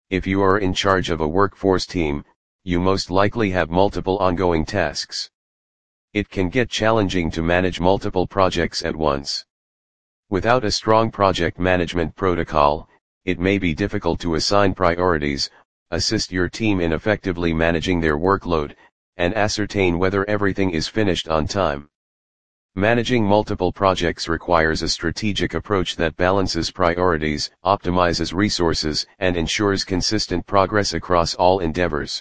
If you are in charge of a workforce team, you most likely have multiple ongoing tasks. It can get challenging to manage multiple projects at once. Without a strong project management protocol, it may be difficult to assign priorities, assist your team in effectively managing their workload, and ascertain whether everything is finished on time. Managing multiple projects requires a strategic approach that balances priorities, optimizes resources, and ensures consistent progress across all endeavors.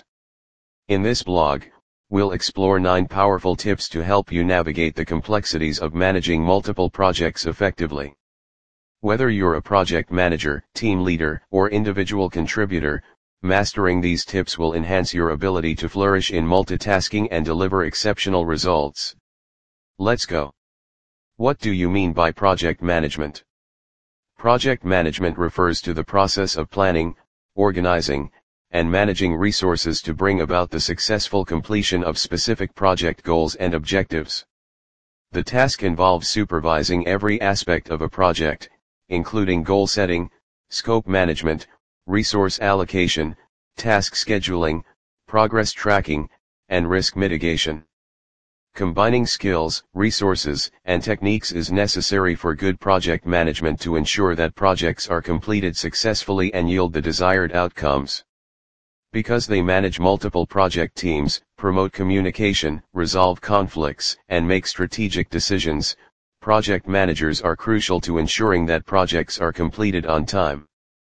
In this blog, we'll explore 9 powerful tips to help you navigate the complexities of managing multiple projects effectively. Whether you're a project manager, team leader, or individual contributor, mastering these tips will enhance your ability to flourish in multitasking and deliver exceptional results. Let's go. What do you mean by project management? Project management refers to the process of planning, organizing, and managing resources to bring about the successful completion of specific project goals and objectives. The task involves supervising every aspect of a project, including goal setting, scope management, resource allocation, task scheduling, progress tracking, and risk mitigation. Combining skills, resources, and techniques is necessary for good project management to ensure that projects are completed successfully and yield the desired outcomes. Because they manage multiple project teams, promote communication, resolve conflicts, and make strategic decisions, project managers are crucial to ensuring that projects are completed on time.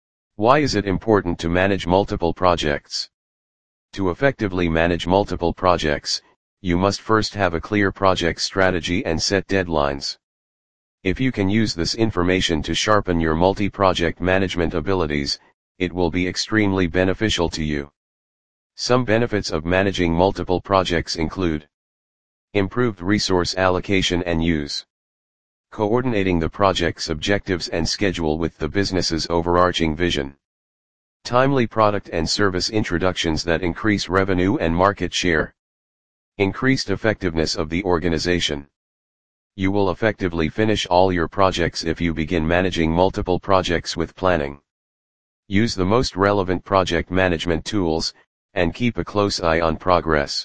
Why is it important to manage multiple projects? To effectively manage multiple projects, you must first have a clear project strategy and set deadlines. If you can use this information to sharpen your multi-project management abilities, it will be extremely beneficial to you. Some benefits of managing multiple projects include improved resource allocation and use, coordinating the project's objectives and schedule with the business's overarching vision, timely product and service introductions that increase revenue and market share, increased effectiveness of the organization. You will effectively finish all your projects if you begin managing multiple projects with planning. Use the most relevant project management tools, and keep a close eye on progress.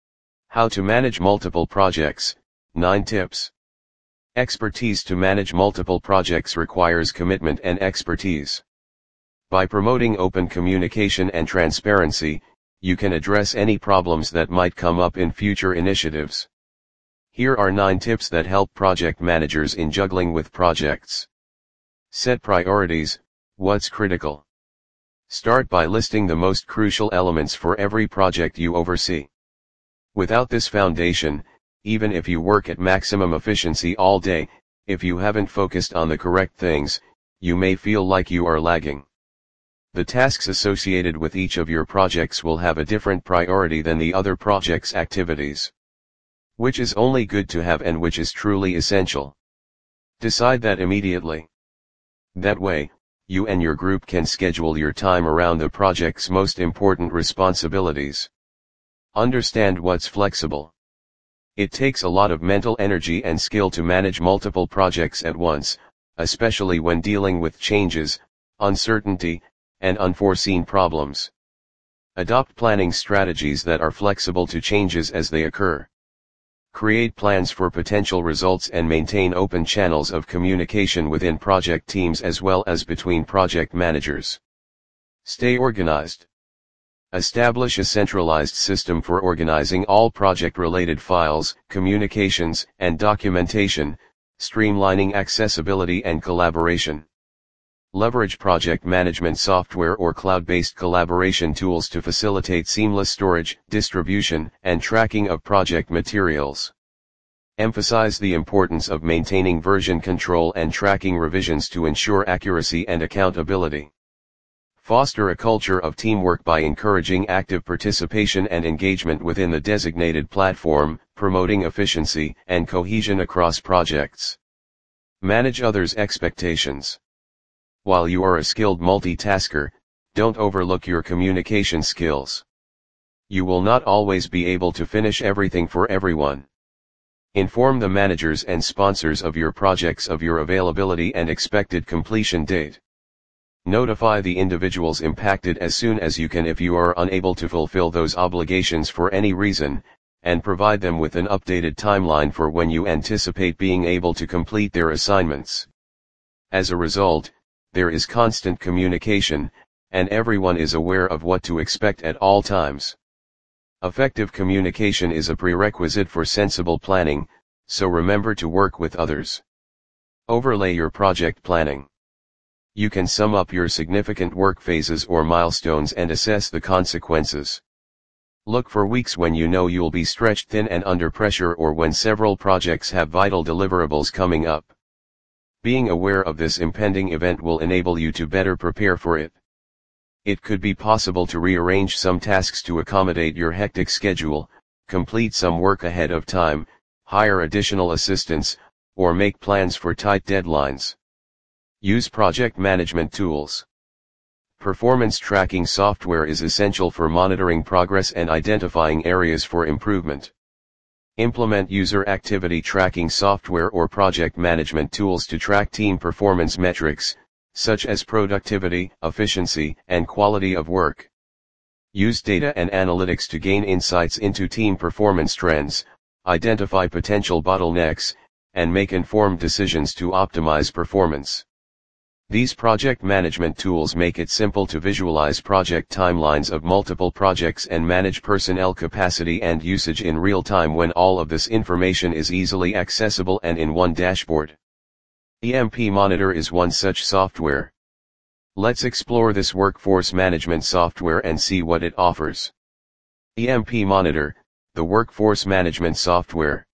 How to manage multiple projects, 9 tips. Expertise to manage multiple projects requires commitment and expertise. By promoting open communication and transparency, you can address any problems that might come up in future initiatives. Here are 9 tips that help project managers in juggling with projects. Set priorities. What's critical? Start by listing the most crucial elements for every project you oversee. Without this foundation, even if you work at maximum efficiency all day, if you haven't focused on the correct things, you may feel like you are lagging. The tasks associated with each of your projects will have a different priority than the other project's activities. Which is only good to have and which is truly essential. Decide that immediately. That way, you and your group can schedule your time around the project's most important responsibilities. Understand what's flexible. It takes a lot of mental energy and skill to manage multiple projects at once, especially when dealing with changes, uncertainty, and unforeseen problems. Adopt planning strategies that are flexible to changes as they occur. Create plans for potential results and maintain open channels of communication within project teams as well as between project managers. Stay organized. Establish a centralized system for organizing all project-related files, communications, and documentation, streamlining accessibility and collaboration. Leverage project management software or cloud-based collaboration tools to facilitate seamless storage, distribution, and tracking of project materials. Emphasize the importance of maintaining version control and tracking revisions to ensure accuracy and accountability. Foster a culture of teamwork by encouraging active participation and engagement within the designated platform, promoting efficiency and cohesion across projects. Manage others' expectations. While you are a skilled multitasker, don't overlook your communication skills. You will not always be able to finish everything for everyone. Inform the managers and sponsors of your projects of your availability and expected completion date. Notify the individuals impacted as soon as you can if you are unable to fulfill those obligations for any reason, and provide them with an updated timeline for when you anticipate being able to complete their assignments. As a result, there is constant communication, and everyone is aware of what to expect at all times. Effective communication is a prerequisite for sensible planning, so remember to work with others. Overlay your project planning. You can sum up your significant work phases or milestones and assess the consequences. Look for weeks when you know you'll be stretched thin and under pressure, or when several projects have vital deliverables coming up. Being aware of this impending event will enable you to better prepare for it. It could be possible to rearrange some tasks to accommodate your hectic schedule, complete some work ahead of time, hire additional assistants, or make plans for tight deadlines. Use project management tools. Performance tracking software is essential for monitoring progress and identifying areas for improvement. Implement user activity tracking software or project management tools to track team performance metrics, such as productivity, efficiency, and quality of work. Use data and analytics to gain insights into team performance trends, identify potential bottlenecks, and make informed decisions to optimize performance. These project management tools make it simple to visualize project timelines of multiple projects and manage personnel capacity and usage in real time when all of this information is easily accessible and in one dashboard. EMP Monitor is one such software. Let's explore this workforce management software and see what it offers. EMP Monitor, the workforce management software.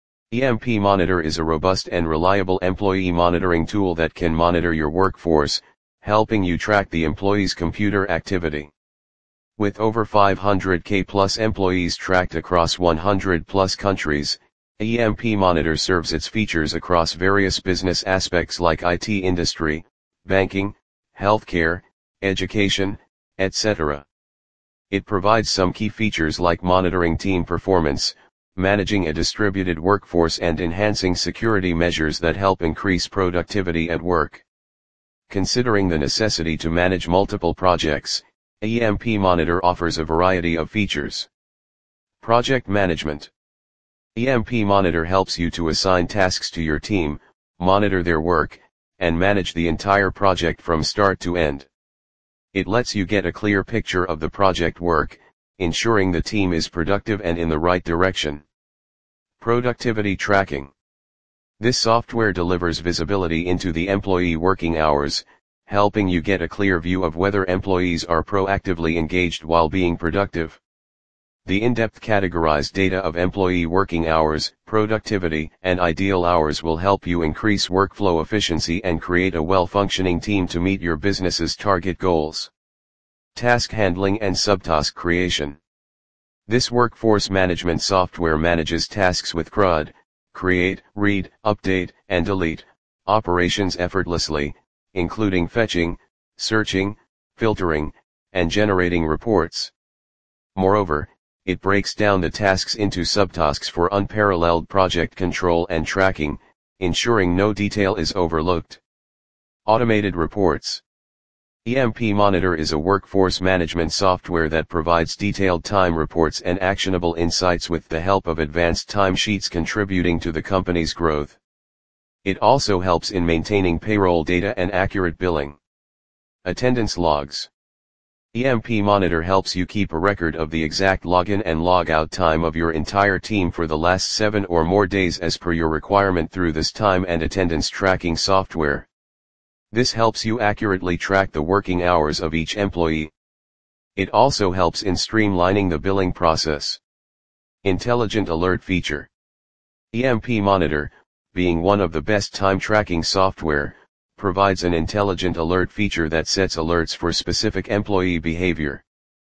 EMP Monitor is a robust and reliable employee monitoring tool that can monitor your workforce, helping you track the employee's computer activity. With over 500k plus employees tracked across 100 plus countries, EMP Monitor serves its features across various business aspects like IT industry, banking, healthcare, education, etc. It provides some key features like monitoring team performance, managing a distributed workforce, and enhancing security measures that help increase productivity at work. Considering the necessity to manage multiple projects, EMP Monitor offers a variety of features. Project management. EMP Monitor helps you to assign tasks to your team, monitor their work, and manage the entire project from start to end. It lets you get a clear picture of the project work, ensuring the team is productive and in the right direction. Productivity tracking. This software delivers visibility into the employee working hours, helping you get a clear view of whether employees are proactively engaged while being productive. The in-depth categorized data of employee working hours, productivity, and ideal hours will help you increase workflow efficiency and create a well-functioning team to meet your business's target goals. Task handling and subtask creation. This workforce management software manages tasks with CRUD, create, read, update, and delete, operations effortlessly, including fetching, searching, filtering, and generating reports. Moreover, it breaks down the tasks into subtasks for unparalleled project control and tracking, ensuring no detail is overlooked. Automated reports. EMP Monitor is a workforce management software that provides detailed time reports and actionable insights with the help of advanced timesheets, contributing to the company's growth. It also helps in maintaining payroll data and accurate billing. Attendance logs. EMP Monitor helps you keep a record of the exact login and logout time of your entire team for the last 7 or more days as per your requirement through this time and attendance tracking software. This helps you accurately track the working hours of each employee. It also helps in streamlining the billing process. Intelligent alert feature. EMP Monitor, being one of the best time tracking software, provides an intelligent alert feature that sets alerts for specific employee behavior.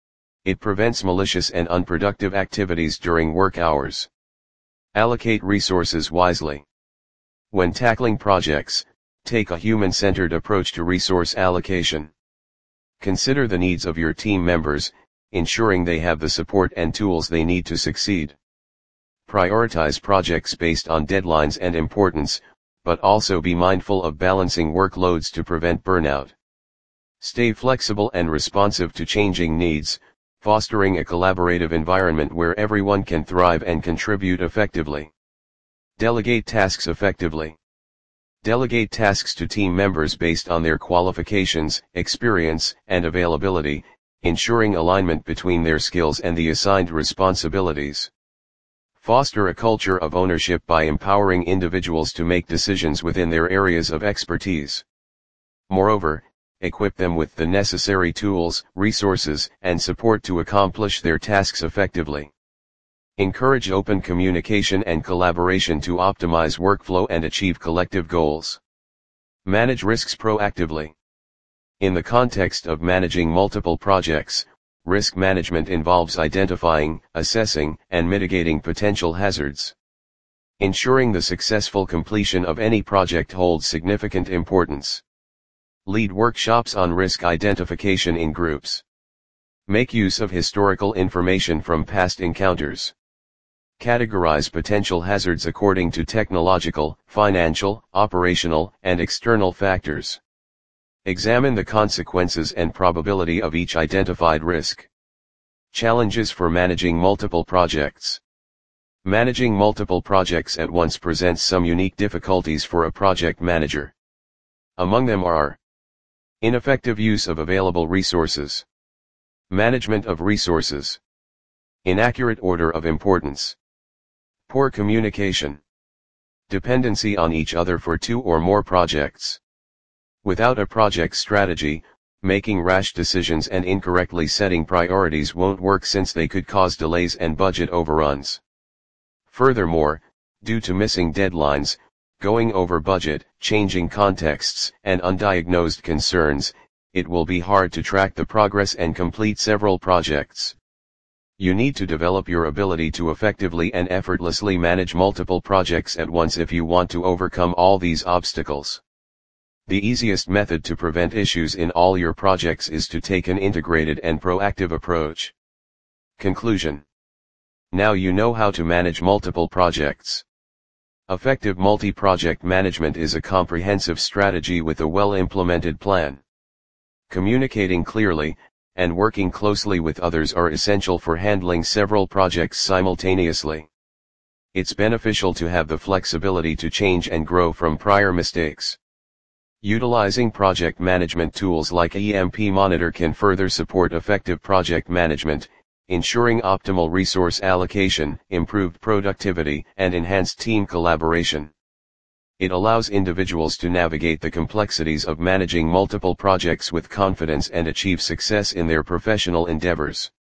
It prevents malicious and unproductive activities during work hours. Allocate resources wisely. When tackling projects, take a human-centered approach to resource allocation. Consider the needs of your team members, ensuring they have the support and tools they need to succeed. Prioritize projects based on deadlines and importance, but also be mindful of balancing workloads to prevent burnout. Stay flexible and responsive to changing needs, fostering a collaborative environment where everyone can thrive and contribute effectively. Delegate tasks effectively. Delegate tasks to team members based on their qualifications, experience, and availability, ensuring alignment between their skills and the assigned responsibilities. Foster a culture of ownership by empowering individuals to make decisions within their areas of expertise. Moreover, equip them with the necessary tools, resources, and support to accomplish their tasks effectively. Encourage open communication and collaboration to optimize workflow and achieve collective goals. Manage risks proactively. In the context of managing multiple projects, risk management involves identifying, assessing, and mitigating potential hazards. Ensuring the successful completion of any project holds significant importance. Lead workshops on risk identification in groups. Make use of historical information from past encounters. Categorize potential hazards according to technological, financial, operational, and external factors. Examine the consequences and probability of each identified risk. Challenges for managing multiple projects. Managing multiple projects at once presents some unique difficulties for a project manager. Among them are ineffective use of available resources, management of resources, inaccurate order of importance, poor communication, dependency on each other for two or more projects. Without a project strategy, making rash decisions and incorrectly setting priorities won't work since they could cause delays and budget overruns. Furthermore, due to missing deadlines, going over budget, changing contexts, and undiagnosed concerns, it will be hard to track the progress and complete several projects. You need to develop your ability to effectively and effortlessly manage multiple projects at once if you want to overcome all these obstacles. The easiest method to prevent issues in all your projects is to take an integrated and proactive approach. Conclusion. Now you know how to manage multiple projects. Effective multi-project management is a comprehensive strategy with a well-implemented plan. Communicating clearly, and working closely with others are essential for handling several projects simultaneously. It's beneficial to have the flexibility to change and grow from prior mistakes. Utilizing project management tools like EMP Monitor can further support effective project management, ensuring optimal resource allocation, improved productivity, and enhanced team collaboration. It allows individuals to navigate the complexities of managing multiple projects with confidence and achieve success in their professional endeavors.